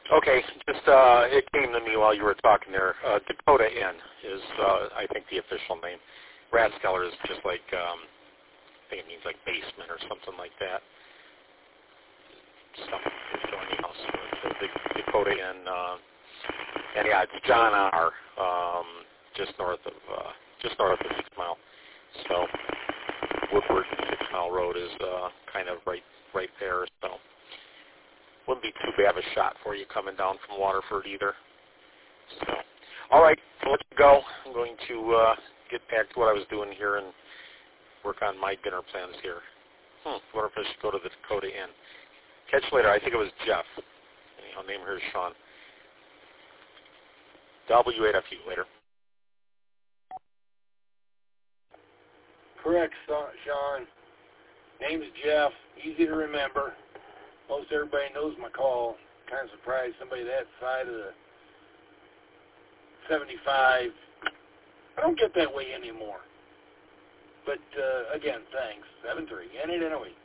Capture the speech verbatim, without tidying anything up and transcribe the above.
Okay, just uh, it came to me while you were talking there. Uh, Dakota Inn is, uh, I think, the official name. Rathskeller is just like, um, I think it means like basement or something like that. Something joining us. The, the Dakota Inn, uh, and yeah, it's John R. Um, just north of, uh, just north of Six Mile. So Woodward Six Mile Road is uh, kind of right, right there. So. Wouldn't be too bad of a shot for you coming down from Waterford either. So, all right, I'll let you go. I'm going to uh, get back to what I was doing here and work on my dinner plans here. Hmm, wonder if I should go to the Dakota Inn. Catch you later. I think it was Jeff. I'll name her Sean. W eight F U later. Correct, Sean. Name's Jeff. Easy to remember. Most everybody knows my call. Kind of surprised somebody that side of the seventy-five. I don't get that way anymore. But, uh, again, thanks. seven three. N eight N O eight.